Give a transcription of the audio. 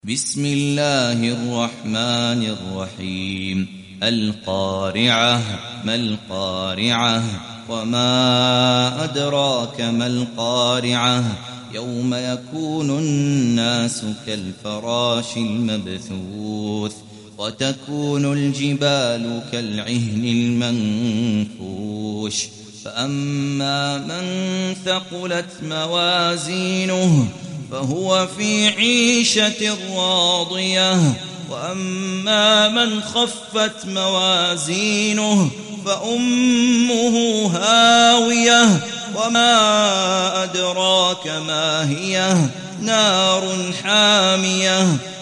بسم الله الرحمن الرحيم القارعة ما القارعة وما أدراك ما القارعة يوم يكون الناس كالفراش المبثوث وتكون الجبال كالعهن المنفوش فأما من ثقلت موازينه فهو في عيشة راضية وأما من خفت موازينه فأمه هاوية وما أدراك ما هي نار حامية